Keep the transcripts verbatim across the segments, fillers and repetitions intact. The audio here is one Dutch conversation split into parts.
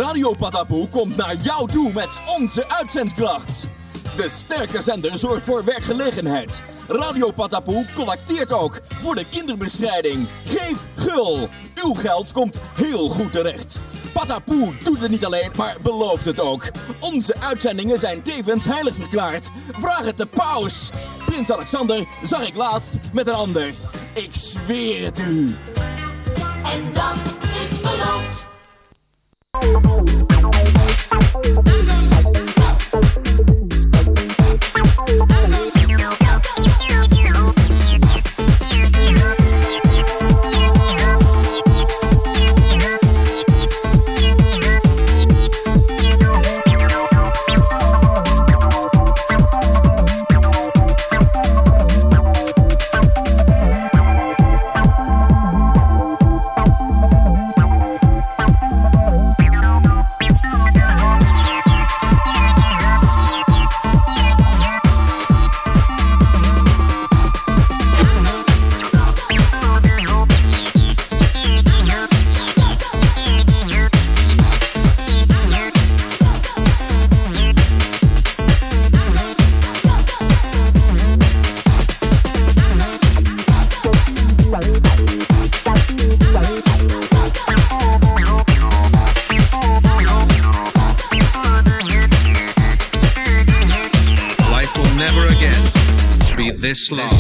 Radio Patapoe komt naar jou toe met onze uitzendklacht. De sterke zender zorgt voor werkgelegenheid. Radio Patapoe collecteert ook voor de kinderbestrijding. Geef gul. Uw geld komt heel goed terecht. Patapoe doet het niet alleen, maar belooft het ook. Onze uitzendingen zijn tevens heilig verklaard. Vraag het de paus. Prins Alexander zag ik laatst met een ander. Ik zweer het u. En dat is beloofd. This long.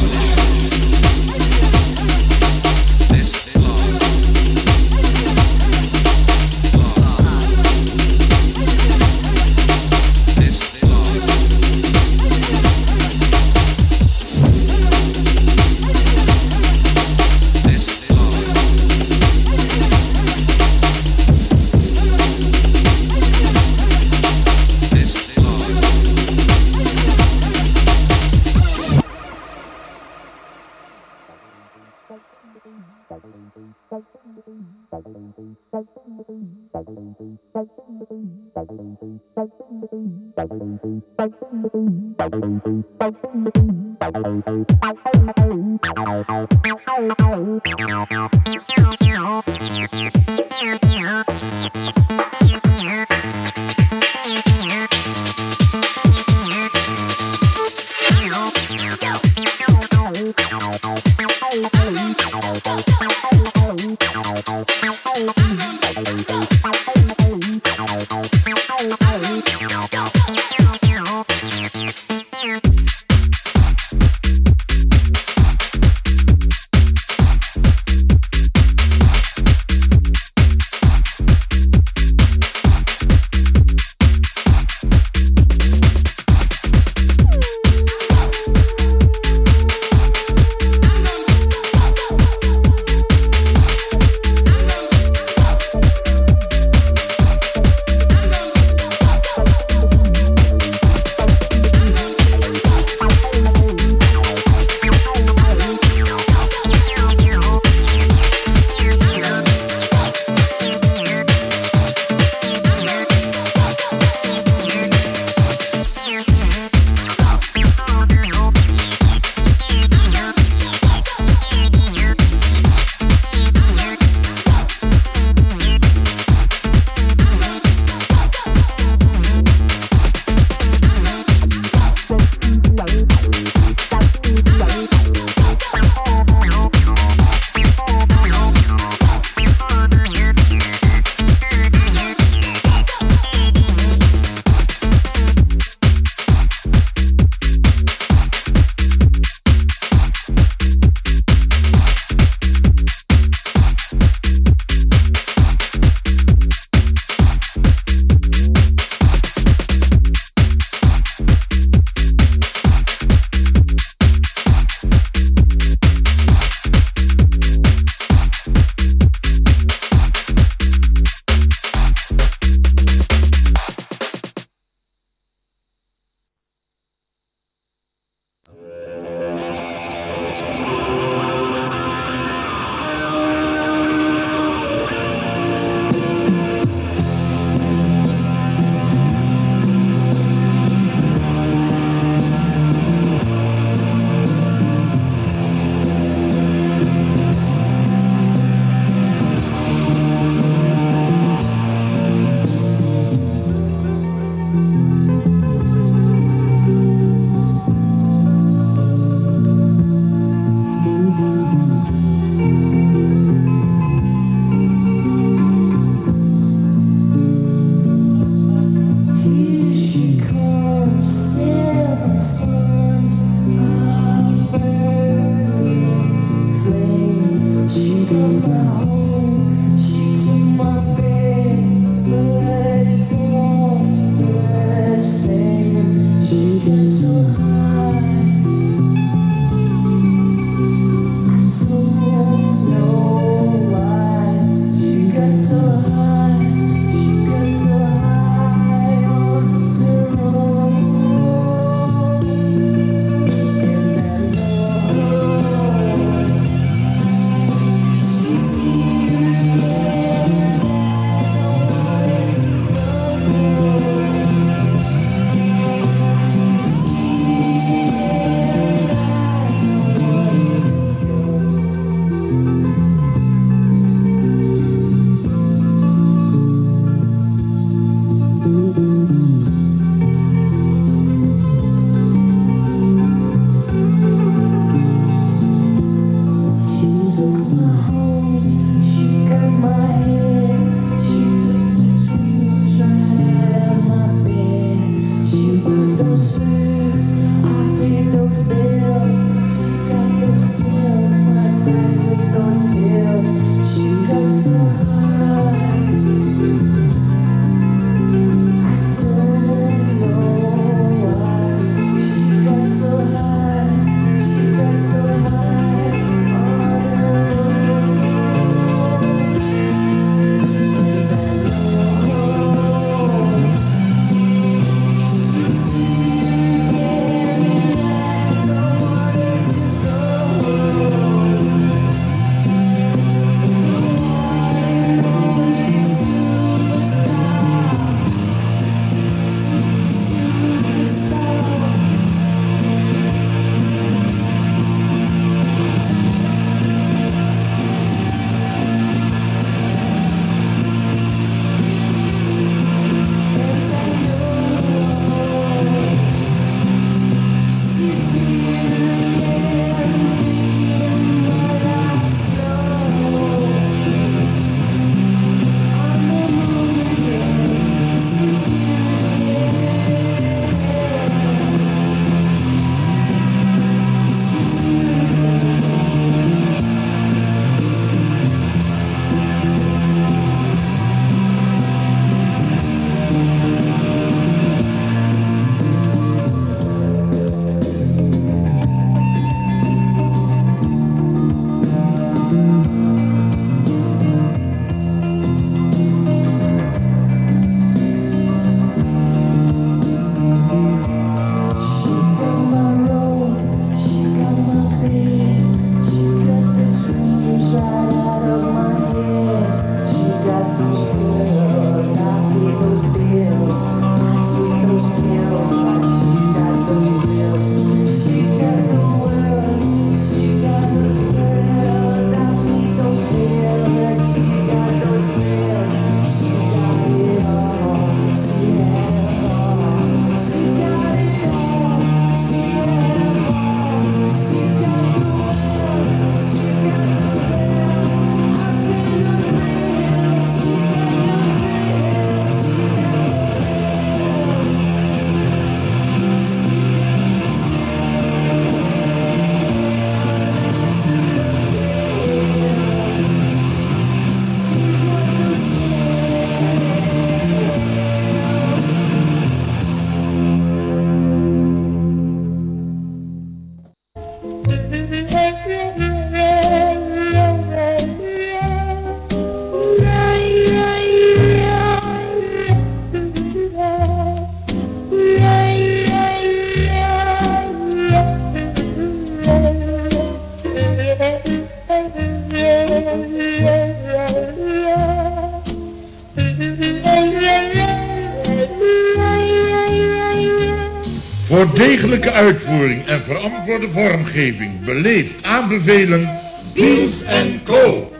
Voor degelijke uitvoering en verantwoorde vormgeving beleefd aanbevelen Biels en Co.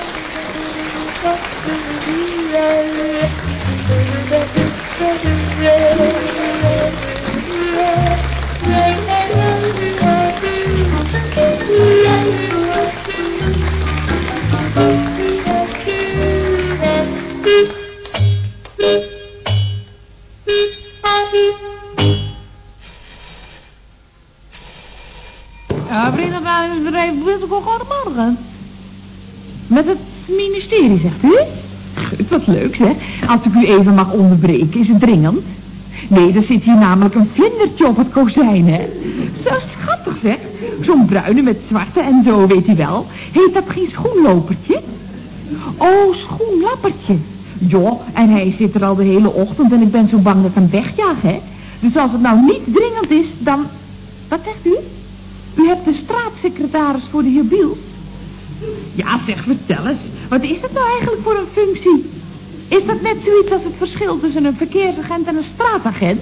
Ja, bedrijf goedemorgen. Met het ministerie, zegt u? Gut, wat leuk, zeg. Als ik u even mag onderbreken, is het dringend? Nee, er zit hier namelijk een vlindertje op het kozijn, hè. Zo schattig, zeg. Zo'n bruine met zwarte en zo, weet u wel. Heet dat geen schoenlopertje? Oh, schoenlappertje. Jo, en hij zit er al de hele ochtend en ik ben zo bang dat ik hem wegjaag, hè. Dus als het nou niet dringend is, dan... Wat zegt u? U hebt de straatsecretaris voor de heer Biels. Ja, zeg, vertel eens. Wat is dat nou eigenlijk voor een functie? Is dat net zoiets als het verschil tussen een verkeersagent en een straatagent?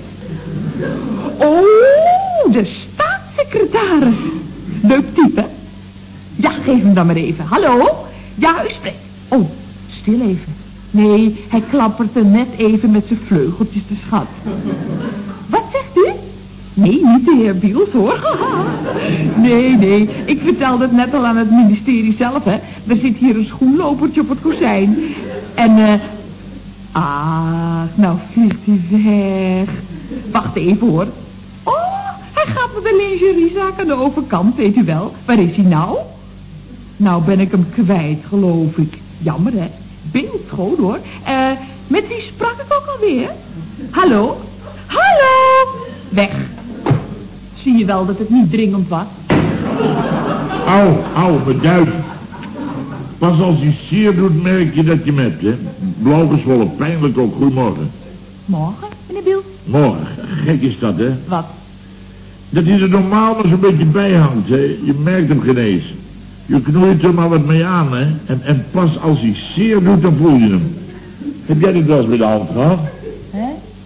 Oh, de staatssecretaris. Leuk type. Ja, geef hem dan maar even. Hallo? Ja, u spreekt. Oh, stil even. Nee, hij klappert er net even met zijn vleugeltjes, de schat. Wat zegt u? Nee, niet de heer Biels, hoor. Nee, nee, ik vertelde het net al aan het ministerie zelf, hè. Er zit hier een schoenlopertje op het kozijn. En, eh... Uh, ah, nou vliegt hij weg. Wacht even, hoor. Oh, hij gaat naar de lingeriezaak aan de overkant, weet u wel. Waar is hij nou? Nou ben ik hem kwijt, geloof ik. Jammer, hè. Beeldschoon, hoor. Eh, uh, met wie sprak ik ook alweer? Hallo? Hallo? Weg. Zie je wel dat het niet dringend was? Au, au, mijn duim. Pas als je zeer doet, merk je dat je hem hebt, hè. Blauw gezwollen, pijnlijk ook. Goedemorgen. Morgen, meneer Biels? Morgen. Gek is dat, hè. Wat? Dat hij er normaal maar zo'n beetje bij hangt, hè. Je merkt hem geen eens. Je knoeit er maar wat mee aan, hè. En, en pas als hij zeer doet, dan voel je hem. Heb jij dit wel eens bij de hand gehad? Hè?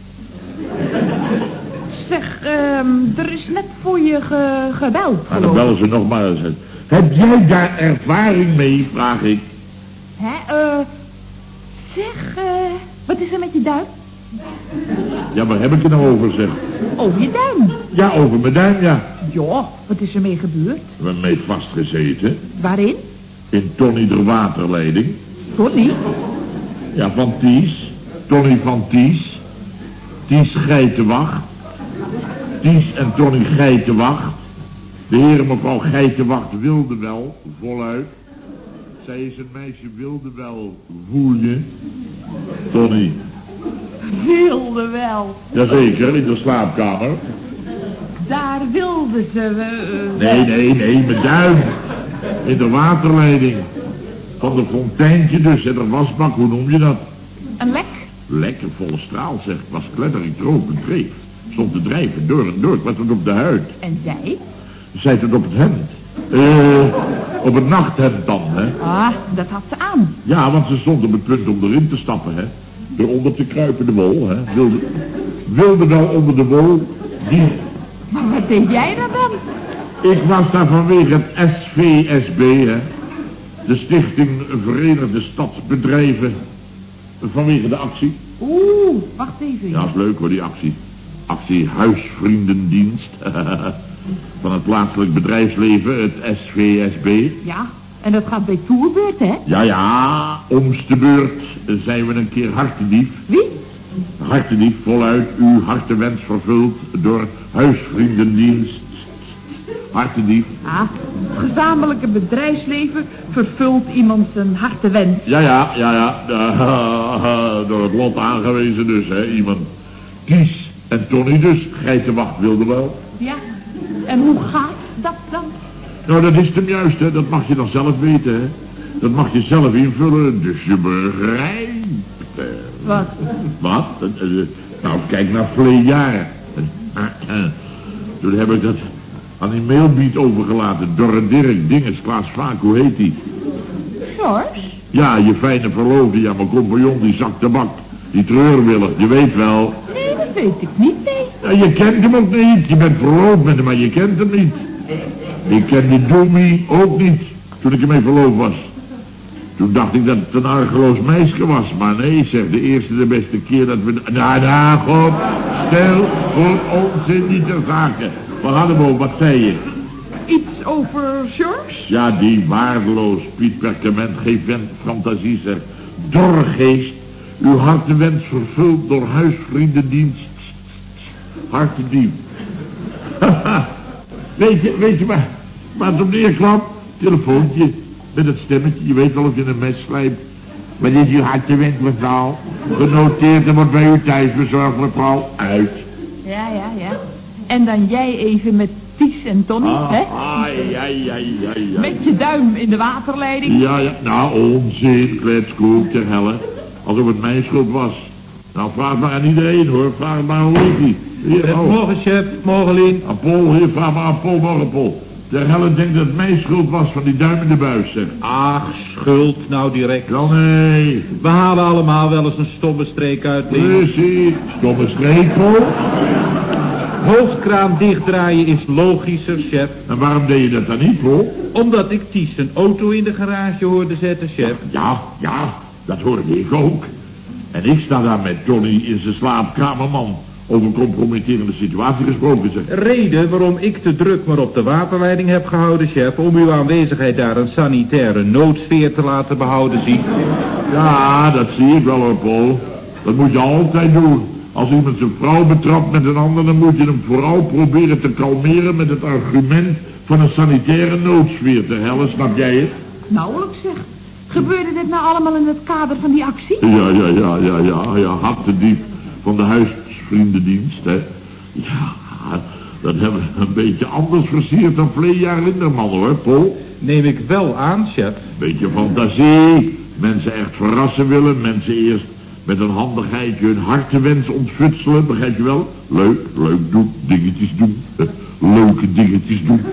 Zeg, um, er is net voor je ge gebeld, Nou, dan bellen ze nog maar eens. Heb jij daar ervaring mee, vraag ik. Hè, eh... Uh, zeg, eh... Uh, wat is er met je duim? Ja, waar heb ik het nou over, zeg? Over je duim? Ja, over mijn duim, ja. Ja, wat is er mee gebeurd? We hebben mee vastgezeten. Waarin? In Tony de waterleiding. Tony? Ja, van Ties. Tony van Ties. Ties Geitenwacht. Ties en Tony Geitenwacht. De heer en mevrouw Geitenwacht wilde wel, voluit. Zij is een meisje, wilde wel, voel je. Tony. Wilde wel. Jazeker, in de slaapkamer. Daar wilde ze... Uh, nee, nee, nee, mijn duim. In de waterleiding. Van de fonteintje dus, en de wasbak, hoe noem je dat? Een lek? Lekker volle straal, zeg. Was kletter, ik droog en dreef. Stond te drijven, door en door. Ik was het op de huid. En zij? Zij het op het hemd. Eh, op het nachthemd dan, hè. Ah, dat had ze aan. Ja, want ze stond op het punt om erin te stappen, hè. Eronder te kruipen, de wol, hè. Wilde, wilde nou onder de wol, die... Maar wat deed jij daar dan? Ik was daar vanwege het S V S B, hè. De Stichting Verenigde Stadsbedrijven. Vanwege de actie. Oeh, wacht even. Ja, is leuk hoor, die actie. Actie Huisvriendendienst. Van het plaatselijk bedrijfsleven, het S V S B. Ja, en dat gaat bij toerbeurt, hè? Ja, ja, omste beurt zijn we een keer hartedief. Wie? Hartedief, voluit uw hartewens vervuld door Huisvriendendienst. Hartedief. Ah, gezamenlijke bedrijfsleven vervult iemand zijn hartewens. Ja, ja, ja, ja. Uh, door het lot aangewezen dus, hè. Iemand Kies en Tony dus. Geitenwacht wilde wel. Ja, en hoe gaat dat dan? Nou, dat is hem juist, hè. Dat mag je dan zelf weten, hè. Dat mag je zelf invullen, dus je begrijpt. Uh, Wat? Wat? Uh, uh, nou, kijk naar verleden jaar. Uh, uh, toen heb ik dat aan die mailbeat overgelaten. Dorre Dirk, Dinges, Klaas Vaak, hoe heet die? George? Ja, je fijne verloofde, ja, mijn compagnon, die zak tabak. Die treurwillig, je weet wel. Nee, dat weet ik niet, nee. Ja, En je kent hem ook niet. Je bent verloofd met hem, maar je kent hem niet. Ik kende Doemie ook niet, toen ik ermee verloofd was. Toen dacht ik dat het een argeloos meisje was. Maar nee, zeg, de eerste de beste keer dat we... Nou, nou, god, stel voor onzin niet te zaken. Wat hadden we, wat zei je? Iets over George? Ja, die waardeloos, Piet Perkament, geen vent fantasie, zeg. Dorgeest, uw hartewens vervuld door huisvriendendienst. Hartendief. weet je, weet je waar, waar het op neerkwam? Telefoontje, met het stemmetje, je weet wel of je een mes slijpt. Maar dit is uw hartewens, mevrouw. Genoteerd en wordt bij u thuis bezorgd, mevrouw. Uit. Ja, ja, ja. En dan jij even met Ties en Tony, ah, hè? Ah, ja, ja, ja, ja. Met je duim in de waterleiding. Ja, ja, nou, onzin, kletskoek, ter helle. Alsof het mijn schuld was. Nou, vraag maar aan iedereen, hoor. Vraag maar aan Loki. Hier, oh. Morgen, chef. Morgen, Lien. Aan Paul, hier, vraag maar aan Paul, morgen, Paul. Ter helle denkt dat het mijn schuld was van die duim in de buis, zeg. Ach, schuld, nou direct. Wel, nee. We halen allemaal wel eens een stomme streek uit, Lien. Precies. Stomme streek, Paul. Hoofdkraan dichtdraaien is logischer, chef. En waarom deed je dat dan niet, Paul? Omdat ik Ties een auto in de garage hoorde zetten, chef. Ja, ja, dat hoorde ik ook. En ik sta daar met Johnny in zijn slaapkamer, man. Over een compromitterende situatie gesproken, zeg. Reden waarom ik de druk maar op de waterleiding heb gehouden, chef, om uw aanwezigheid daar een sanitaire noodsfeer te laten behouden, zie. Ja, dat zie ik wel, hoor, Paul. Dat moet je altijd doen. Als iemand zijn vrouw betrapt met een ander, dan moet je hem vooral proberen te kalmeren met het argument van een sanitaire noodsfeer te hellen, snap jij het? Nauwelijks zeg. Gebeurde dit nou allemaal in het kader van die actie? Ja, ja, ja, ja, ja, ja, hartendief van de huisvriendendienst, hè. Ja, dat hebben we een beetje anders versierd dan Vleejaar Linderman, hoor, Paul. Neem ik wel aan, chef. Beetje fantasie, mensen echt verrassen willen, mensen eerst met een handigheidje hun hartewens ontfutselen, begrijp je wel? Leuk, leuk doen, dingetjes doen, leuke dingetjes doen.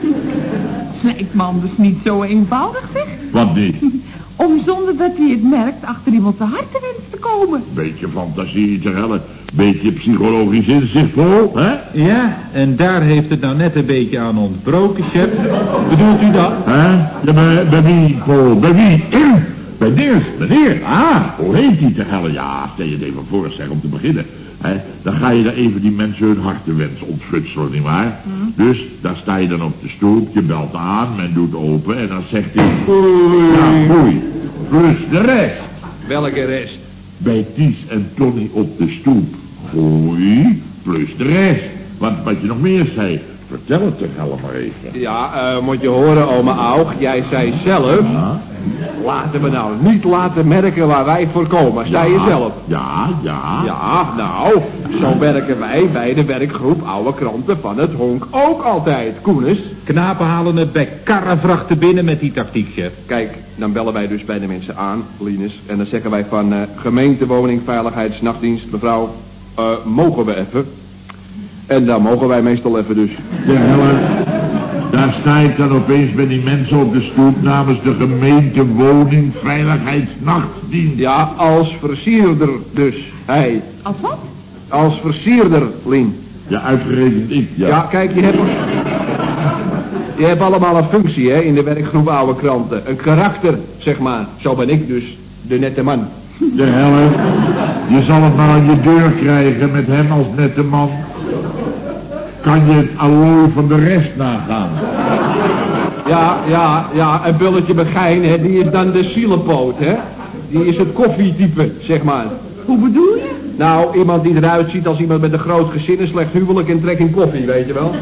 Lijkt me anders niet zo eenvoudig, zeg. Wat niet? Om zonder dat hij het merkt achter iemand zijn hartewens te komen. Beetje fantasie te hellen, beetje psychologisch inzicht vol, hè? Ja, en daar heeft het nou net een beetje aan ontbroken, chef. Bedoelt u dat? Hè? Ja, bij, bij wie, Paul? Bij wie? Bij Niels, meneer. Ah, hoe heet die te hellen? Ja, stel je het even voor, zeg, om te beginnen. Hè? Dan ga je daar even die mensen hun hartewens ontfutselen, nietwaar? Mm. Dus, daar sta je dan op de stoep, je belt aan, men doet open en dan zegt hij... Oei. Ja, oei. Plus de rest. Welke rest? Bij Ties en Tony op de stoep. Oei, plus de rest. Wat, wat je nog meer zei. Vertel het toch allemaal even. Ja, uh, moet je horen, oma Aug, jij zei zelf... Ja? Laten we nou niet laten merken waar wij voor komen, zei je zelf. Ja, ja. Ja, nou, zo werken wij bij de werkgroep oude kranten van het honk ook altijd, Koenis. Knapen halen het bij karrevrachten binnen met die tactiek, chef. Kijk, dan bellen wij dus bij de mensen aan, Linus, en dan zeggen wij van uh, gemeentewoning, veiligheidsnachtdienst, mevrouw, uh, mogen we even? En dan mogen wij meestal even dus. Ja, Helle, daar sta ik dan opeens bij die mensen op de stoep namens de gemeentewoning, veiligheidsnachtdienst. Ja, als versierder dus, hij. Als wat? Als versierder, Lien. Ja, uitgerekend ik, ja. Ja, kijk, je hebt... Je hebt allemaal een functie, hè, in de werkgroep oude kranten. Een karakter, zeg maar. Zo ben ik dus, de nette man. Ja, Helle, je zal het maar aan je deur krijgen met hem als nette man. Kan je het allooi van de rest nagaan? Ja, ja, ja, een bulletje begijn, hè, die is dan de zielenpoot, hè. Die is het koffietype, zeg maar. Hoe bedoel je? Nou, iemand die eruit ziet als iemand met een groot gezin, een slecht huwelijk en trek in koffie, weet je wel.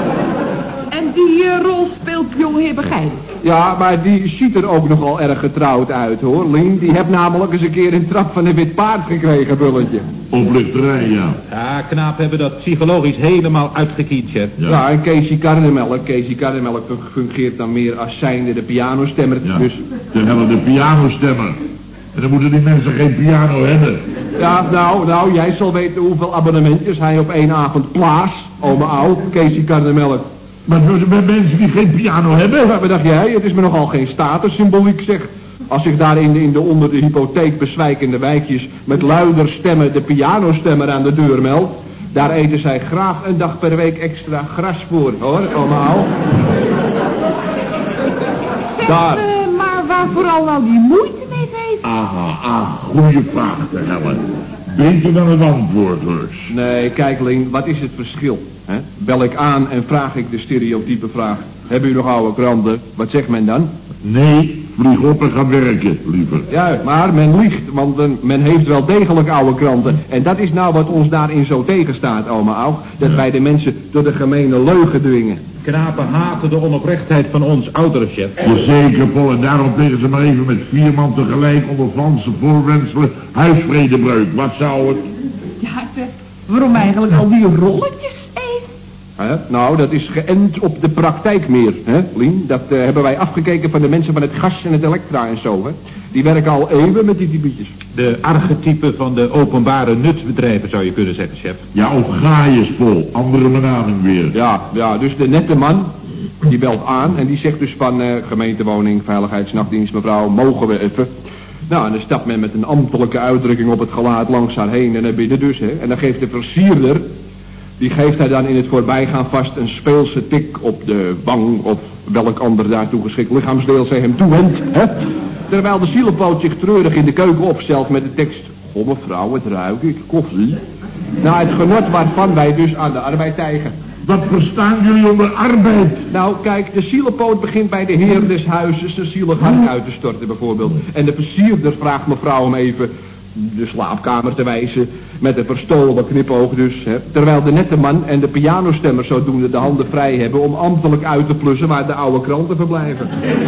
En die uh, rol speelt jongeheer Begijn. Ja, maar die ziet er ook nogal erg getrouwd uit, hoor. Lien, die heeft namelijk eens een keer een trap van een wit paard gekregen, bulletje. Oplichterij, ja. Ja, knaap hebben dat psychologisch helemaal uitgekiend, chef. Ja, ja en Casey Karnemelk, Casey Karnemelk fungeert dan meer als zijnde de pianostemmer, ja. dus... De hele de pianostemmer. En dan moeten die mensen geen piano hebben. Ja, nou, nou, jij zal weten hoeveel abonnementjes hij op één avond plaast, oma oud, Casey Karnemelk. Maar met mensen die geen piano hebben? Wat dacht jij? Het is me nogal geen statussymboliek, zeg. Als zich daar in de, in de onder de hypotheek bezwijkende wijkjes met luider stemmen de pianostemmer aan de deur meldt, Daar eten zij graag een dag per week extra gras voor, hoor, allemaal. Daar. Uh, maar waar vooral al die moeite mee heeft? Aha, ah, goede vraag te hellen. Beter dan het antwoord, Hurs. Nee, kijk, Lien, wat is het verschil? Hè? Bel ik aan en vraag ik de stereotype vraag. Hebben u nog oude kranten? Wat zegt men dan? Nee, vlieg op en ga werken, liever. Ja, maar men liegt, want uh, men heeft wel degelijk oude kranten. En dat is nou wat ons daarin zo tegenstaat, oma Aug. Dat ja. wij de mensen door de gemene leugen dwingen. Knapen haten de onoprechtheid van ons oudere chef. Jazeker, Paul, en daarom tegen ze maar even met vier man tegelijk onder valse voorwendselen huisvredebreuk. Wat zou het? Ja, zeg, waarom eigenlijk al die rolletjes, Eve? Huh? Nou, dat is geënt op de praktijk meer, hè, Lien? Dat uh, hebben wij afgekeken van de mensen van het gas en het elektra en zo, hè? Die werken al eeuwen met die typetjes. De archetypen van de openbare nutsbedrijven, zou je kunnen zeggen, chef. Ja, ook gaaiers, Paul. Andere benaming weer. Ja, ja, dus de nette man, die belt aan en die zegt dus van uh, gemeentewoning, veiligheidsnachtdienst, mevrouw, mogen we even? Nou, en dan stapt men met een ambtelijke uitdrukking op het gelaat langs haar heen en naar binnen dus, hè. En dan geeft de versierder, die geeft hij dan in het voorbijgaan vast een speelse tik op de wang of welk ander daartoe geschikt lichaamsdeel zij hem toewendt, hè. Terwijl de zielepoot zich treurig in de keuken opstelt met de tekst: goh mevrouw, het ruik ik, koffie. Nou, het genot waarvan wij dus aan de arbeid tijgen. Wat verstaan jullie onder arbeid? Nou, kijk, de zielepoot begint bij de heer des huizes een zielig hart uit te storten bijvoorbeeld. En de versierder vraagt mevrouw om even de slaapkamer te wijzen, met een verstolen knipoog dus, hè. Terwijl de nette man en de pianostemmer zodoende de handen vrij hebben om ambtelijk uit te plussen waar de oude kranten verblijven.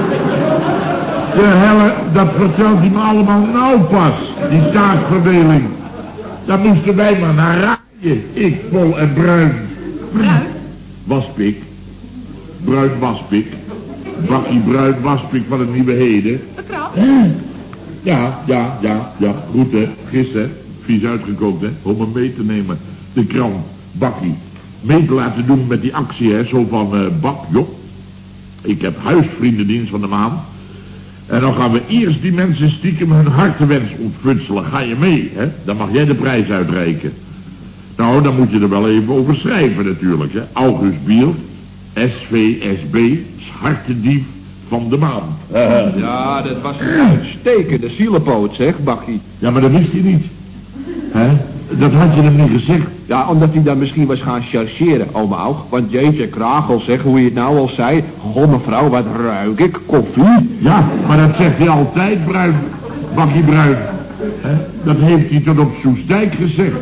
De helle, dat vertelt hij me allemaal nou pas, die staatsverdeling. Daar moesten wij maar naar raaien, ik, Pol en Bruin. Bruin? Waspik. Bruin Waspik. Bakkie Bruin Waspik van het Nieuwe Heden. De krant? Ja, ja, ja, ja, goed hè, gisteren, vies uitgekookt hè, om hem mee te nemen. De krant, Bakkie, mee te laten doen met die actie hè, zo van uh, Bak, joh. Ik heb huisvriendendienst van de maand. En dan gaan we eerst die mensen stiekem hun hartenwens ontfutselen. Ga je mee, hè? Dan mag jij de prijs uitreiken. Nou, dan moet je er wel even over schrijven natuurlijk, hè. August Biel, S V S B, hartendief van de maand. Uh, ja, dat was een uitstekende zielepoot, zeg, Bakkie. Ja, maar dat wist hij niet. Hè? Dat had je hem niet gezegd. Ja, omdat hij dan misschien was gaan chargeren, oma Aug. Want jeetje, kragel, zeg, hoe je het nou al zei. Goh, mevrouw, wat ruik ik? Koffie? Ja, maar dat zegt hij altijd, Bruin. Bakkie Bruin. Hè? Dat heeft hij tot op Soestdijk gezegd.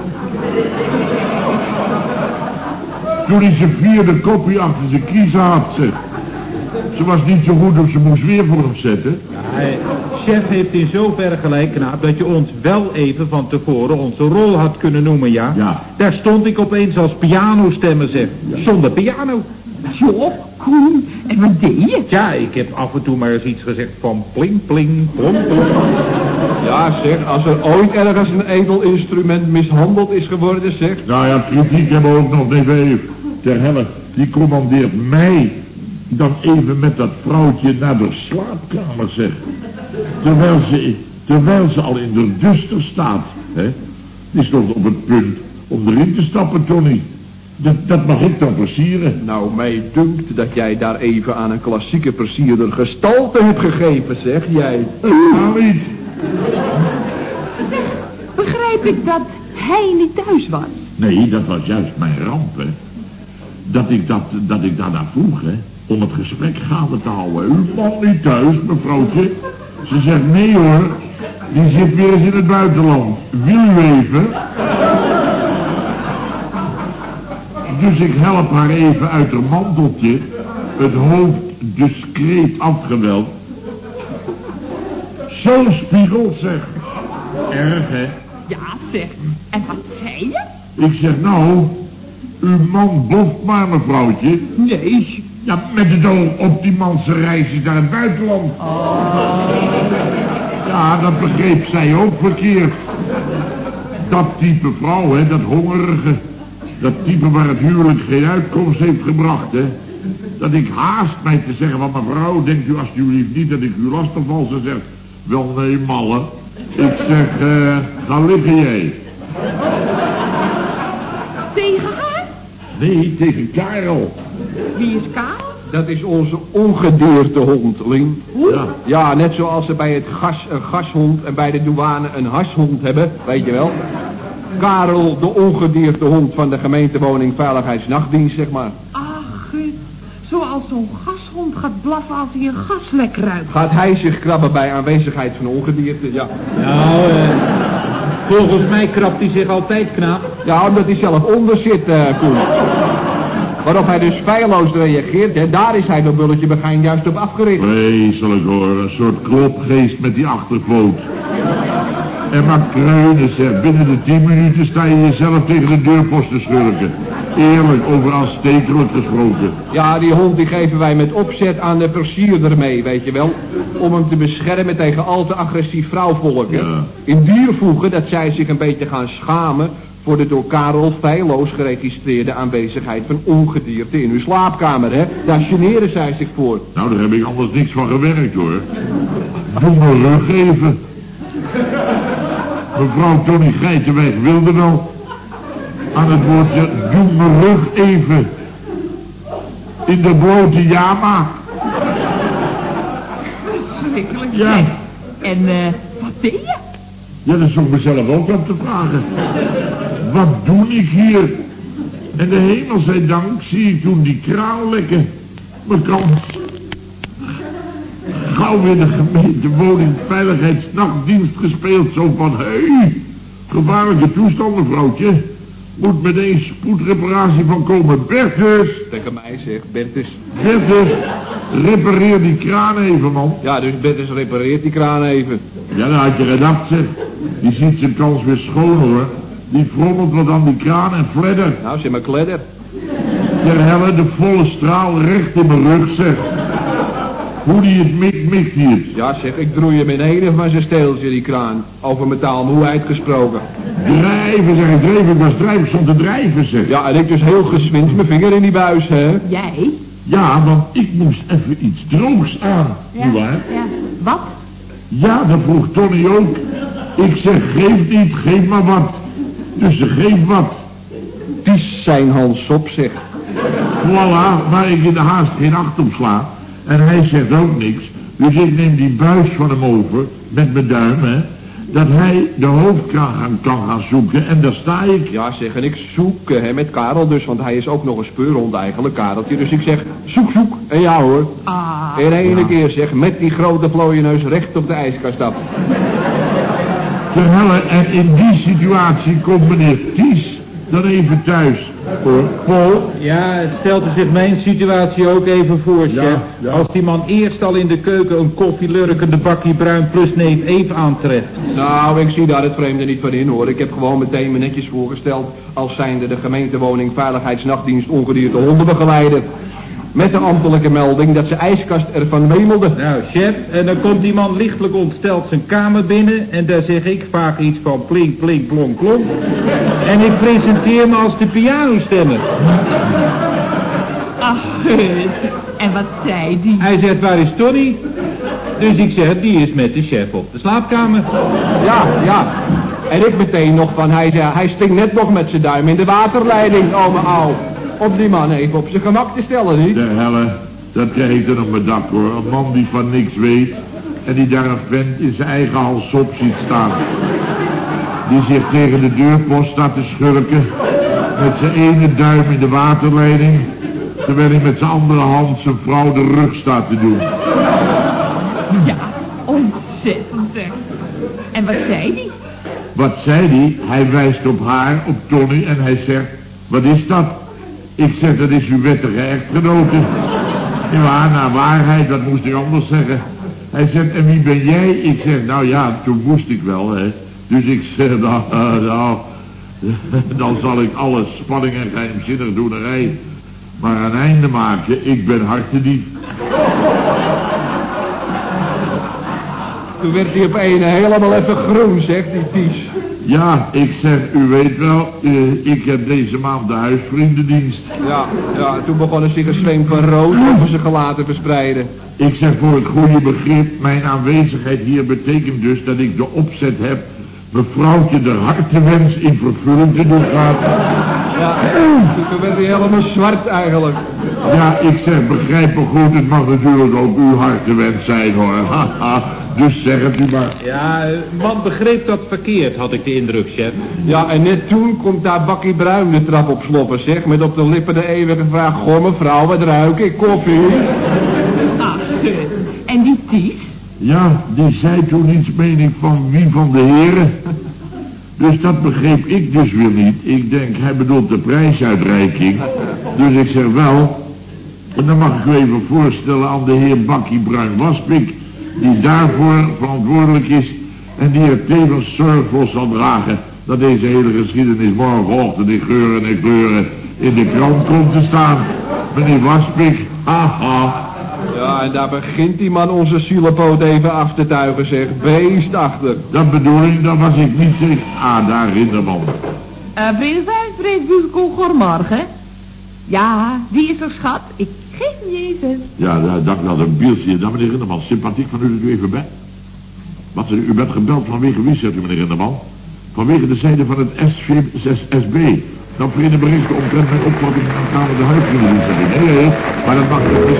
Toen hij zijn vierde koppie achter zijn kiezen had, zeg. Ze was niet zo goed of ze moest weer voor hem zetten. Ja, chef heeft in zoverre gelijk, knaap, dat je ons wel even van tevoren onze rol had kunnen noemen, ja? Ja. Daar stond ik opeens als pianostemmer, zeg. Ja. Zonder piano. Joh, Koen, en wat deed je? Ja, ik heb af en toe maar eens iets gezegd van pling, pling, plom, plom. Ja, zeg, als er ooit ergens een edel instrument mishandeld is geworden, zeg. Nou ja, kritiek hebben we ook nog even. Ter helle, die commandeert mij dan even met dat vrouwtje naar de slaapkamer, zeg. Terwijl ze, terwijl ze al in de duster staat, hè. Die stond op het punt om erin te stappen, Tony. Dat, dat mag ik dan versieren. Nou, mij dunkt dat jij daar even aan een klassieke versierder gestalte hebt gegeven, zeg jij. Nou niet. Begrijp ik dat hij niet thuis was? Nee, dat was juist mijn ramp, hè. Dat ik dat, dat ik daarna vroeg, hè. Om het gesprek gaande te houden. Uw man niet thuis, mevrouwtje. Ze zegt, nee hoor. Die zit weer eens in het buitenland. Wil u even? Dus ik help haar even uit haar manteltje. Het hoofd discreet afgeweld. Zo spiegel, zeg. Erg, hè? Ja, zeg. En wat zei je? Ik zeg, nou, uw man boft maar, mevrouwtje. Nee. Ja, met het oog op die manse reisjes naar het buitenland. Oh. Ja, dat begreep zij ook verkeerd. Dat type vrouw, hè, dat hongerige. Dat type waar het huwelijk geen uitkomst heeft gebracht, hè. Dat ik haast mij te zeggen van mevrouw, denkt u alsjeblieft niet dat ik u lastig val. Ze zegt, wel nee, malle. Ik zeg, uh, ga liggen jij. Nee, tegen Karel. Wie is Karel? Dat is onze ongediertehond, Lien. Ja. Ja, net zoals ze bij het gas een gashond en bij de douane een hashond hebben, weet je wel. Karel, de ongediertehond van de gemeentewoning Veiligheidsnachtdienst, zeg maar. Ach, eh, zoals zo'n gashond gaat blaffen als hij een gaslek ruikt. Gaat hij zich krabben bij aanwezigheid van ongedierte? Ja. Nou, eh, volgens mij krabt hij zich altijd knap. Ja, omdat hij zelf onder zit, uh, Koen. Waarop hij dus feilloos reageert, hè, daar is hij door Bulletje Begijn juist op afgericht. Vreselijk hoor, een soort klopgeest met die achterpoot. En maar kreunen zeg, binnen de tien minuten sta je jezelf tegen de deurpost te schurken. Eerlijk, over aanstekelijk gesproken. Ja, die hond die geven wij met opzet aan de versierder mee, weet je wel. Om hem te beschermen tegen al te agressief vrouwvolk. Hè. Ja. In diervoegen dat zij zich een beetje gaan schamen voor de door Karel feilloos geregistreerde aanwezigheid van ongedierte in uw slaapkamer, hè. Daar generen zij zich voor. Nou, daar heb ik anders niks van gewerkt hoor. Doe mijn rug even. Mevrouw Tony Geitenweg wilde wel. Aan het woordje, doe mijn rug even. In de blote jama. Verschrikkelijk. Ja. zeg. En eh, wat deed je? Ja, dat is om mezelf ook af te vragen. Wat doe ik hier? En de hemel zij dank zie ik toen die kraan lekken. Mijn kans. Gauw weer de gemeentewoning Veiligheidsnachtdienst gespeeld. Zo van, hé, hey, gevaarlijke toestand mevrouwtje. Moet meteen spoedreparatie van komen. Bertus, Tegen mij zeg, Bertus. Bertus, repareer die kraan even man. Ja, dus Bertus repareert die kraan even. Ja, dat had je gedacht zeg. Die ziet zijn kans weer schoon hoor. Die frommelt wat aan die kraan en fledder. Nou, zeg maar kledder. Ter helle de volle straal recht in mijn rug zeg. Hoe die het mikt, mikt hij het. Ja zeg, ik droei hem in een van zijn steeltje, die kraan. Over metaalmoeheid gesproken. Drijven zeg ik, drijven, ik was drijven, stond te drijven zeg. Ja, en ik dus heel geswind mijn vinger in die buis, hè. Jij? Ja, want ik moest even iets droogs aan, nietwaar? Ja. Wat? Ja, dat vroeg Tony ook. Ik zeg, geef niet, geef maar wat. Dus ze geeft wat. Het is zijn Hans op, zeg. Voilà, waar ik in de haast geen acht op sla. En hij zegt ook niks. Dus ik neem die buis van hem over, met mijn duim, hè. Dat hij de hoofdkraan gaan, kan gaan zoeken en daar sta ik. Ja, zeg, en ik zoek hè, met Karel dus, want hij is ook nog een speurhond eigenlijk, Kareltje. Dus ik zeg, zoek, zoek. En ja hoor. Ah. In ene keer zeg, met die grote vlooieneus recht op de ijskast af. Ter helle, en in die situatie komt meneer Ties dan even thuis. Hoor, Paul. Ja, het stelt er zich mijn situatie ook even voor, chef. Ja, ja. Als die man eerst al in de keuken een koffielurkende bakkie bruin plus neef Eve aantreft. Nou, ik zie daar het vreemde niet van in hoor. Ik heb gewoon meteen me netjes voorgesteld als zijnde de gemeentewoning Veiligheidsnachtdienst ongedierte hondenbegeleider. Met de ambtelijke melding dat zijn ijskast ervan wemelde. Nou, chef, en dan komt die man lichtelijk ontsteld zijn kamer binnen en daar zeg ik vaak iets van plink, plink, plonk, klonk. En ik presenteer me als de pianostemmer. Ach, en wat zei die? Hij zegt, waar is Tony? Dus ik zeg, die is met de chef op de slaapkamer. Ja, ja. En ik meteen nog van, hij zei, hij stinkt net nog met zijn duim in de waterleiding, ome ouw. Om die man even op zijn gemak te stellen, niet? De helle, dat krijg ik er op mijn dak hoor. Een man die van niks weet en die daar een vent in zijn eigen hals op ziet staan. Die zich tegen de deurpost staat te schurken met zijn ene duim in de waterleiding, terwijl hij met zijn andere hand zijn vrouw de rug staat te doen. Ja, ontzettend zeg. En wat zei die? Wat zei hij? Hij wijst op haar, op Tony en hij zegt, wat is dat? Ik zeg, dat is uw wettige echtgenote. Ja, naar waarheid, wat moest ik anders zeggen? Hij zegt, en wie ben jij? Ik zeg, nou ja, toen moest ik wel, hè. Dus ik zeg, nou, uh, nou dan zal ik alle spanning en geheimzinnig doenerij maar een einde maken. Ik ben hartedief. Toen werd hij op een helemaal even groen, zegt die Ties. Ja, ik zeg, u weet wel, uh, ik heb deze maand de huisvriendendienst. Ja, ja, toen begonnen zich een zweem van rood over zijn gelaat te verspreiden. Ik zeg voor het goede begrip, mijn aanwezigheid hier betekent dus dat ik de opzet heb mevrouwtje de hartewens in vervulling te doen gaat. Ja, toen werd hij helemaal zwart eigenlijk. Ja, ik zeg, begrijp me goed, het mag natuurlijk ook uw hartewens zijn hoor. Haha, dus zeg het u maar. Ja, man begreep dat verkeerd, had ik de indruk, chef. Ja, en net toen komt daar Bakkie Bruin de trap op sloppen, zeg. Met op de lippen de eeuwige vraag, goh mevrouw, wat ruik ik? Koffie? Ach, en die Ties? Ja, die zei toen iets, meen ik, van wie van de heren. Dus dat begreep ik dus weer niet. Ik denk, hij bedoelt de prijsuitreiking. Dus ik zeg wel, en dan mag ik u even voorstellen aan de heer Bakkie Bruin-Waspik, die daarvoor verantwoordelijk is en die er tevens zorg voor zal dragen dat deze hele geschiedenis morgenochtend in geuren en kleuren in de krant komt te staan. Meneer Waspik, haha. Ja, en daar begint die man onze zielepoot even af te tuigen, zeg. Beest achter. Dat bedoel ik, dat was ik niet zeg. Ah, daar Rinderman. Uh, Vredestein spreekt musical goedemorgen. Ja, die is er schat. Ik geef hem Jezus. Ja, daar dacht ik dat een biertje. Dan meneer Rinderman, sympathiek van u dat u even bent. Wat, u bent gebeld vanwege wie, zegt u meneer Rinderman? Vanwege de zijde van het S V S B. Dan voor in de berichten omtrent mijn opvatting aan de huisvrienden. Nee, nee, maar dat mag niet.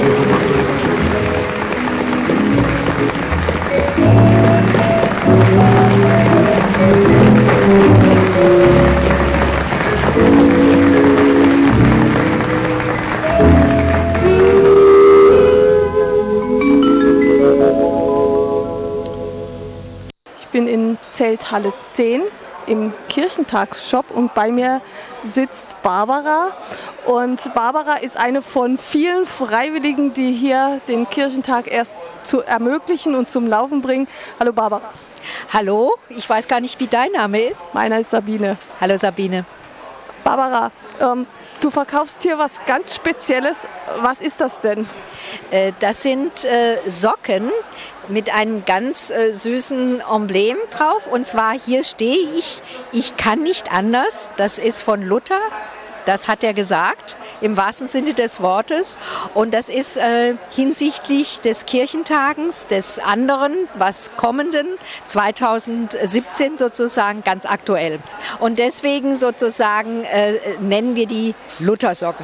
Ich bin in Zelthalle zehn im Kirchentagsshop und bei mir sitzt Barbara. Und Barbara ist eine von vielen Freiwilligen, die hier den Kirchentag erst zu ermöglichen und zum Laufen bringen. Hallo Barbara. Hallo, ich weiß gar nicht, wie dein Name ist. Meiner ist Sabine. Hallo Sabine. Barbara, ähm, du verkaufst hier was ganz Spezielles. Was ist das denn? Äh, das sind äh, Socken mit einem ganz äh, süßen Emblem drauf. Und zwar hier stehe ich, ich kann nicht anders. Das ist von Luther. Das hat er gesagt, im wahrsten Sinne des Wortes. Und das ist äh, hinsichtlich des Kirchentagens, des anderen, was kommenden, zweitausendsiebzehn sozusagen ganz aktuell. Und deswegen sozusagen äh, nennen wir die Luthersocken.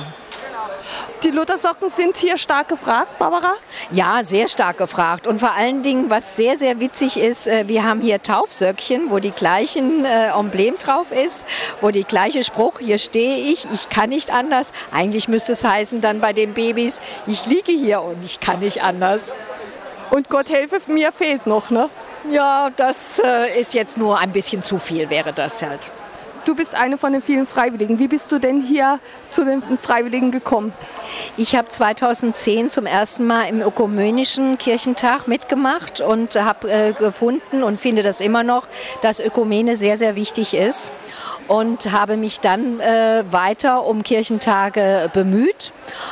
Die Luthersocken sind hier stark gefragt, Barbara? Ja, sehr stark gefragt. Und vor allen Dingen, was sehr, sehr witzig ist, wir haben hier Taufsöckchen, wo die gleichen äh, Emblem drauf ist, wo die gleiche Spruch, hier stehe ich, ich kann nicht anders. Eigentlich müsste es heißen dann bei den Babys, ich liege hier und ich kann nicht anders. Und Gott helfe, mir fehlt noch, ne? Ja, das äh, ist jetzt nur ein bisschen zu viel, wäre das halt. Du bist eine von den vielen Freiwilligen. Wie bist du denn hier zu den Freiwilligen gekommen? Ich habe zweitausendzehn zum ersten Mal im Ökumenischen Kirchentag mitgemacht und habe äh, gefunden und finde das immer noch, dass Ökumene sehr, sehr wichtig ist. Und habe mich dann äh, weiter um Kirchentage bemüht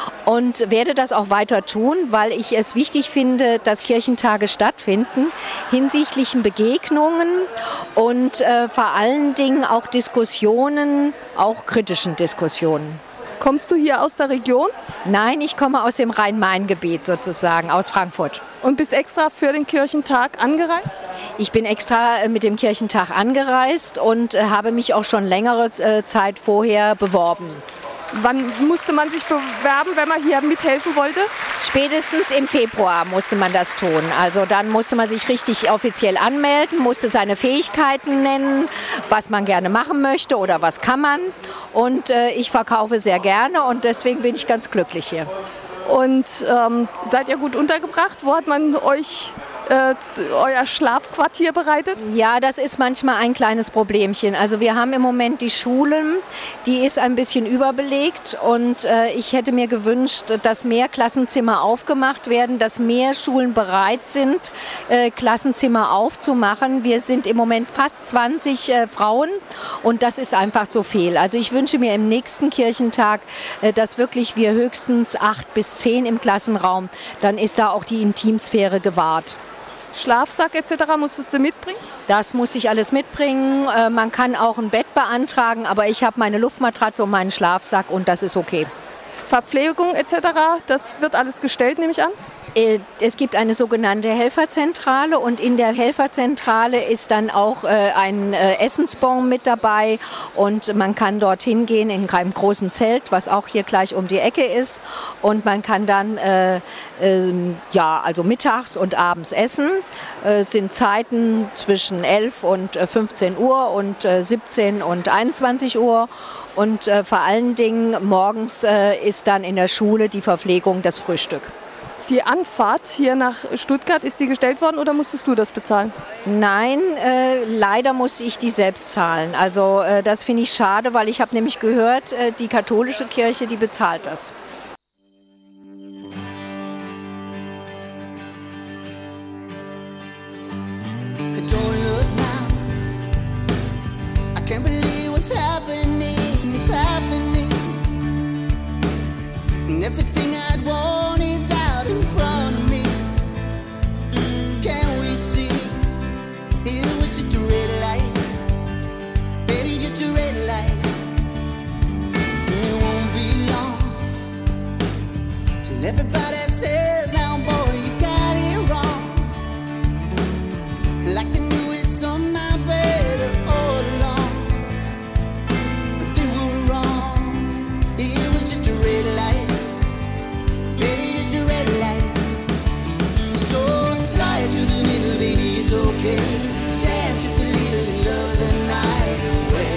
und werde das auch weiter tun, weil ich es wichtig finde, dass Kirchentage stattfinden, hinsichtlichen Begegnungen und äh, vor allen Dingen auch Diskussionen, auch kritischen Diskussionen. Kommst du hier aus der Region? Nein, ich komme aus dem Rhein-Main-Gebiet sozusagen, aus Frankfurt. Und bist extra für den Kirchentag angereist? Ich bin extra mit dem Kirchentag angereist und habe mich auch schon längere Zeit vorher beworben. Wann musste man sich bewerben, wenn man hier mithelfen wollte? Spätestens im Februar musste man das tun. Also dann musste man sich richtig offiziell anmelden, musste seine Fähigkeiten nennen, was man gerne machen möchte oder was kann man. Und äh, ich verkaufe sehr gerne und deswegen bin ich ganz glücklich hier. Und ähm, seid ihr gut untergebracht? Wo hat man euch äh, euer Schlafquartier bereitet? Ja, das ist manchmal ein kleines Problemchen. Also wir haben im Moment die Schulen, die ist ein bisschen überbelegt und äh, ich hätte mir gewünscht, dass mehr Klassenzimmer aufgemacht werden, dass mehr Schulen bereit sind, äh, Klassenzimmer aufzumachen. Wir sind im Moment fast zwanzig äh, Frauen und das ist einfach zu viel. Also ich wünsche mir im nächsten Kirchentag, äh, dass wirklich wir höchstens acht bis zehn im Klassenraum, dann ist da auch die Intimsphäre gewahrt. Schlafsack et cetera musstest du mitbringen? Das muss ich alles mitbringen. Äh, man kann auch ein Bett beantragen, aber ich habe meine Luftmatratze und meinen Schlafsack und das ist okay. Verpflegung et cetera, das wird alles gestellt, nehme ich an? Es gibt eine sogenannte Helferzentrale und in der Helferzentrale ist dann auch ein Essensbon mit dabei und man kann dorthin gehen in einem großen Zelt, was auch hier gleich um die Ecke ist, und man kann dann äh, äh, ja, also mittags und abends essen. Es sind Zeiten zwischen elf und fünfzehn Uhr und siebzehn und einundzwanzig Uhr. Und äh, vor allen Dingen morgens äh, ist dann in der Schule die Verpflegung, das Frühstück. Die Anfahrt hier nach Stuttgart, ist die gestellt worden oder musstest du das bezahlen? Nein, äh, leider musste ich die selbst zahlen. Also äh, das finde ich schade, weil ich habe nämlich gehört, äh, die katholische Kirche, die bezahlt das. Everything I'd want is out in front of me. Can we see? It was just a red light, baby, just a red light. It won't be long till everybody says, now boy, you got it wrong. Like they knew it somehow better all along, but they were wrong. It was just a red light. Baby, it's a red light. So slide to the middle, baby, it's okay. Dance just a little and love the night away.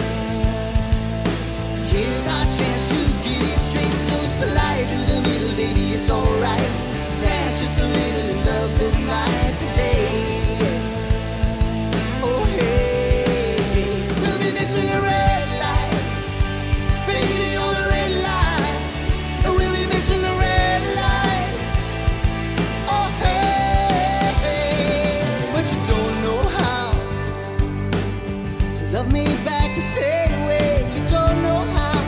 Here's our chance to get it straight. So slide to the middle, baby, it's alright. Dance just a little and love the night today. Oh hey, we'll be missing the red lights, baby, all the red lights. We'll be missing the red lights. Oh hey, hey. But you don't know how to love me back the same way. You don't know how.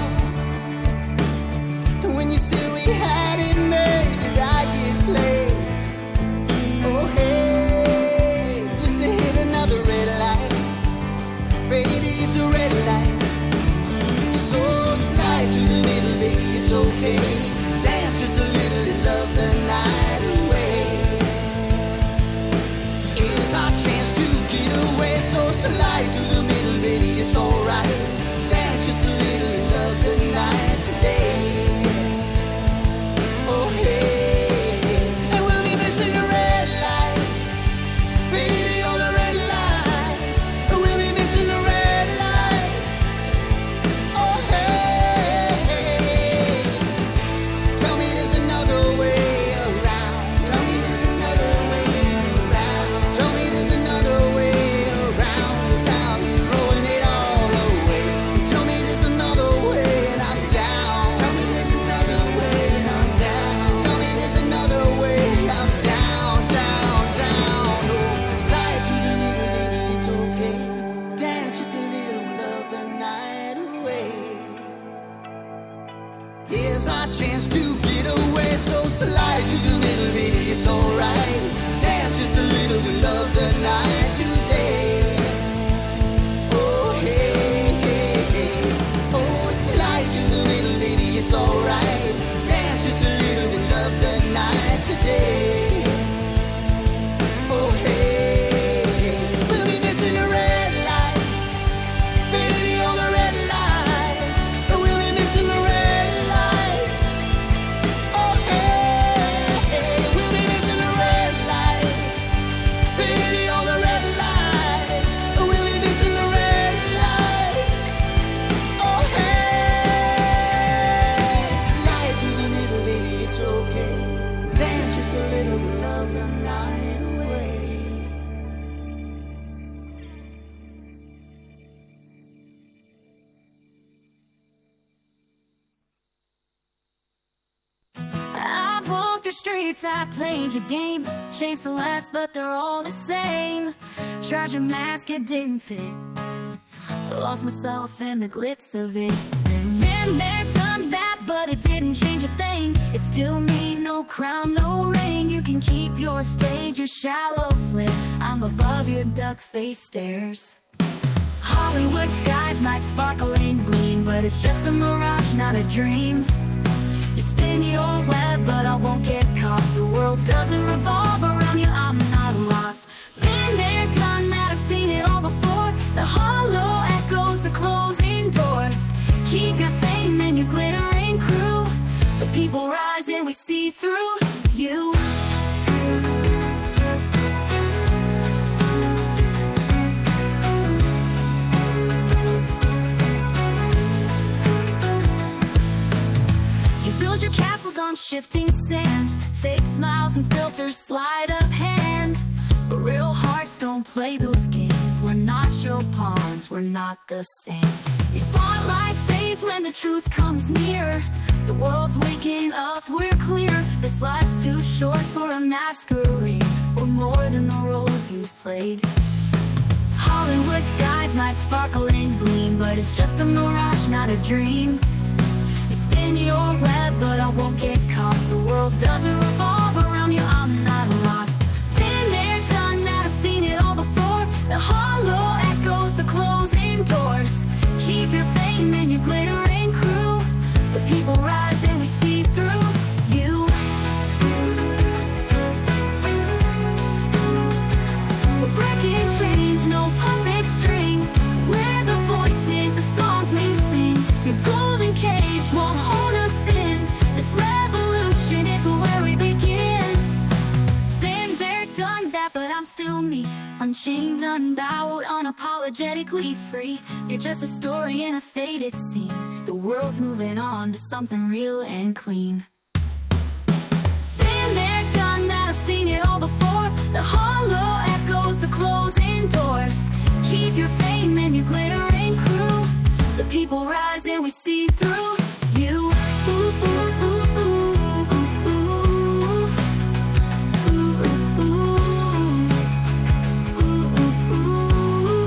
And when you say we had it made, did I get played? Oh hey, just to hit another red light, baby, it's a red light. So slide to the middle, baby, it's okay. Dance just a little and love the night away. It's our chance to get away. So slide to the middle, baby, it's alright. Dance just a little and love the night today. Oh hey, and we'll be missing the red lights, baby, all the red lights. We'll be missing the red lights. Oh hey, tell me there's another way around. Tell me there's another way around. Tell me there's another way around without throwing it all away. Tell me there's another way and I'm down. Tell me there's another way and I'm down. Tell me there's another way, I'm down, down, down. Oh, slide to the middle, baby, it's okay. Dance just a little, love the night away. Here's our chance to get away. So slide to the middle, baby, it's alright. Dance just a little, we love the night today. Oh hey, hey, hey. Oh, slide to the middle, baby, it's alright. Dance just a little, we love the night today. Oh hey, hey. We'll be missing the red lights, baby, all the red lights. We'll be missing the red lights. Oh hey, hey. We'll be missing the red lights, baby, all the red lights. We'll be missing the red lights. Oh hey, slide to the middle, baby, it's okay. Dance just a little, love the night away. I've walked the streets, I've played your game. Chased the lights, but they're all the same. Tried your mask, it didn't fit. Lost myself in the glitz of it. Been there, done that, but it didn't change a thing. It still me, no crown, no ring. You can keep your stage, your shallow flip. I'm above your duck-faced stares. Hollywood skies might sparkle and gleam, but it's just a mirage, not a dream. You spin your web, but I won't get caught. The world doesn't revolve around you, I'm not lost. Been there, done that, I've seen it all before. The hollow echoes, the closing doors. Keep your fame and your glittering crew. The people rise and we see through you. You build your castles on shifting sand. Fake smiles and filters, sleight of hand. But real hearts don't play those games. We're not your pawns, we're not the same. Your spotlight fades when the truth comes near. The world's waking up, we're clear. This life's too short for a masquerade. We're more than the roles you've played. Hollywood skies might sparkle and gleam, but it's just a mirage, not a dream. You spin your web, but I won't get caught. The world doesn't revolve around you, I'm not lost. Been there, done that, I've seen it all before. The hollow echoes, the closing doors. Keep your fame and your glittering crew. The people rise and we see through you. We're breaking chains, no puppet strings. We're the voices, the songs we sing. Your golden cage won't hold us in. This revolution is where we begin. Been there, done that, but I'm still me. Unchained, unbowed, unapologetically free. You're just a story in a faded scene. The world's moving on to something real and clean. Been there, done that, I've seen it all before. The hollow echoes, the closing doors. Keep your fame and your glittering crew. The people rise and we see through you. Ooh, ooh, ooh, ooh, ooh, ooh. Ooh, ooh, ooh. Ooh, ooh, ooh.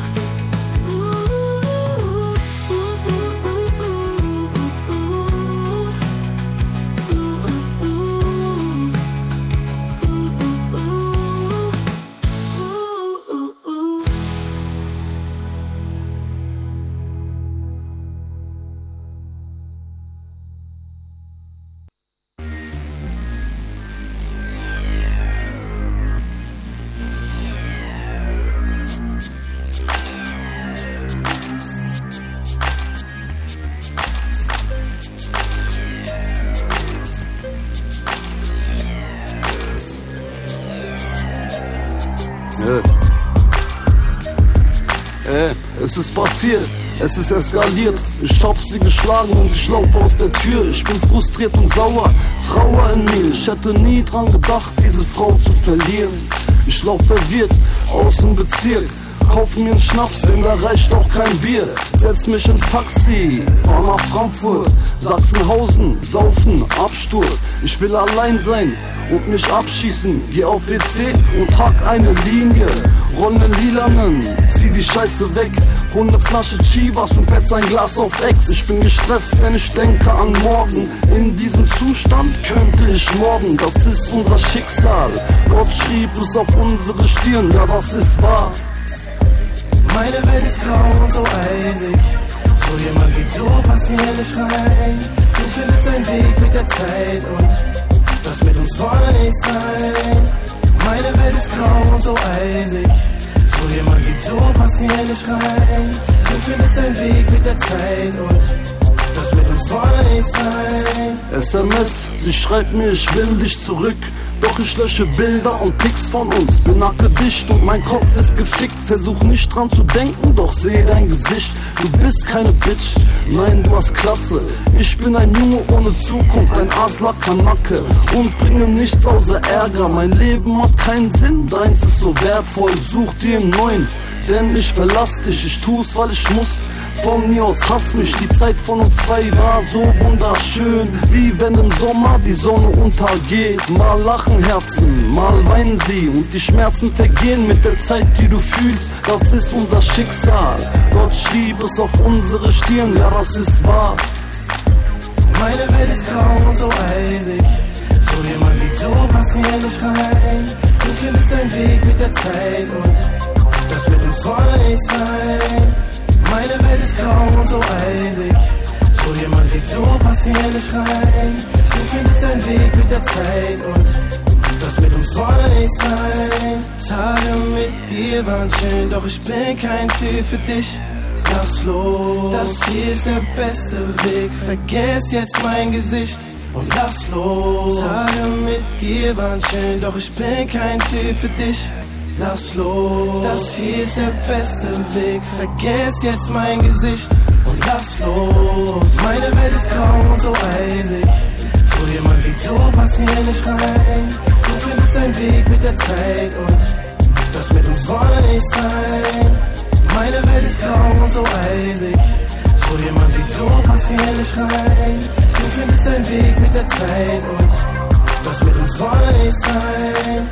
Ey, es ist passiert, es ist eskaliert. Ich hab sie geschlagen und ich lauf aus der Tür. Ich bin frustriert und sauer, Trauer in mir. Ich hätte nie dran gedacht, diese Frau zu verlieren. Ich lauf verwirrt aus dem Bezirk. Kauf mir einen Schnaps, denn da reicht auch kein Bier. Setz mich ins Taxi, fahr nach Frankfurt, Sachsenhausen, saufen, Absturz. Ich will allein sein und mich abschießen. Geh auf W C und hack eine Linie. Roll ne Lilanen, zieh die Scheiße weg. Hol ne Flasche Chivas und petz ein Glas auf Ex. Ich bin gestresst, denn ich denke an morgen. In diesem Zustand könnte ich morden. Das ist unser Schicksal, Gott schrieb es auf unsere Stirn. Ja, das ist wahr. Meine Welt ist grau und so eisig. So jemand wie du passt hier nicht rein. Du findest deinen Weg mit der Zeit und das mit uns soll nicht sein. Meine Welt ist grau und so eisig. So jemand wie du passt hier nicht rein. Du findest deinen Weg mit der Zeit und das mit uns soll nicht sein. S M S, sie schreibt mir, ich will dich zurück. Doch ich lösche Bilder und Pics von uns. Bin dicht und mein Kopf ist gefickt. Versuch nicht dran zu denken, doch seh dein Gesicht. Du bist keine Bitch, nein, du hast Klasse. Ich bin ein Junge ohne Zukunft, ein Asler Kanake. Und bringe nichts außer Ärger. Mein Leben hat keinen Sinn, deins ist so wertvoll. Such dir einen neuen, denn ich verlass dich. Ich tu's, weil ich muss. Von mir aus hass mich, die Zeit von uns zwei war so wunderschön. Wie wenn im Sommer die Sonne untergeht. Mal lachen Herzen, mal weinen sie. Und die Schmerzen vergehen mit der Zeit, die du fühlst. Das ist unser Schicksal, Gott schrieb es auf unsere Stirn. Ja, das ist wahr. Meine Welt ist grau und so eisig. So jemand wie du passt hier nicht rein. Du findest deinen Weg mit der Zeit und das mit uns soll nicht sein. Meine Welt ist grau und so eisig. So jemand wie du passt hier nicht rein. Du findest deinen Weg mit der Zeit und das mit uns soll nicht sein. Tage mit dir waren schön, doch ich bin kein Typ für dich. Lass los, das hier ist der beste Weg. Vergiss jetzt mein Gesicht und lass los. Tage mit dir waren schön, doch ich bin kein Typ für dich. Lass los, das hier ist der beste Weg. Vergiss jetzt mein Gesicht und lass los. Meine Welt ist grau und so eisig. So jemand wie du passt hier nicht rein. Du findest deinen Weg mit der Zeit und das mit uns soll nicht sein. Meine Welt ist grau und so eisig. So jemand wie du passt hier nicht rein. Du findest deinen Weg mit der Zeit und das mit uns soll nicht sein.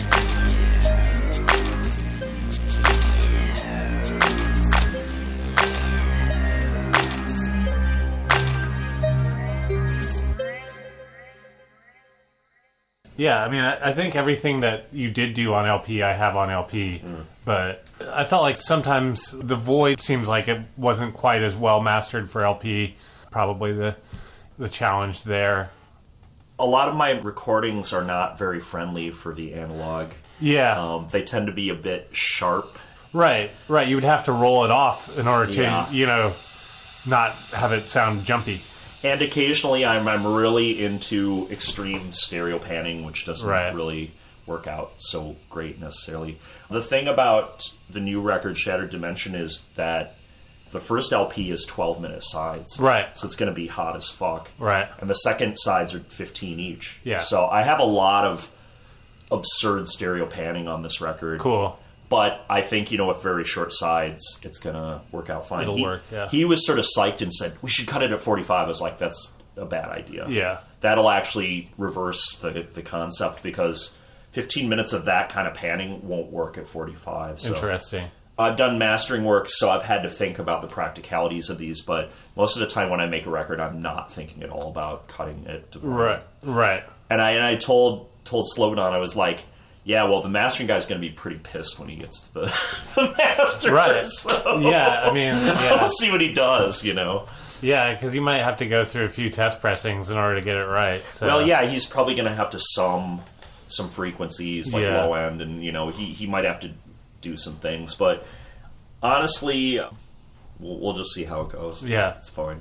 Yeah, I mean, I, I think everything that you did do on L P, I have on L P, mm. but I felt like sometimes the void seems like it wasn't quite as well mastered for L P. Probably the the challenge there. A lot of my recordings are not very friendly for the analog. Yeah. Um, they tend to be a bit sharp. Right, right. You would have to roll it off in order to, yeah. you know, not have it sound jumpy. And occasionally I'm, I'm really into extreme stereo panning, which doesn't right. really work out so great necessarily. The thing about the new record, Shattered Dimension, is that the first L P is twelve-minute sides. Right. So it's going to be hot as fuck. Right. And the second sides are fifteen each. Yeah. So I have a lot of absurd stereo panning on this record. Cool. But I think, you know, with very short sides, it's going to work out fine. It'll he, work, yeah. He was sort of psyched and said, we should cut it at forty-five. I was like, that's a bad idea. Yeah. That'll actually reverse the the concept because fifteen minutes of that kind of panning won't work at forty-five. So. Interesting. I've done mastering work, so I've had to think about the practicalities of these, but most of the time when I make a record, I'm not thinking at all about cutting it. To right, right. And I and I told told Slobodan, I was like, yeah, well, the mastering guy's going to be pretty pissed when he gets to the, the master. Right. So yeah, I mean, yeah. We'll see what he does, you know. Yeah, because you might have to go through a few test pressings in order to get it right. So. Well, yeah, he's probably going to have to sum some frequencies, like yeah. low end, and, you know, he, he might have to do some things. But honestly, we'll, we'll just see how it goes. Yeah. It's fine.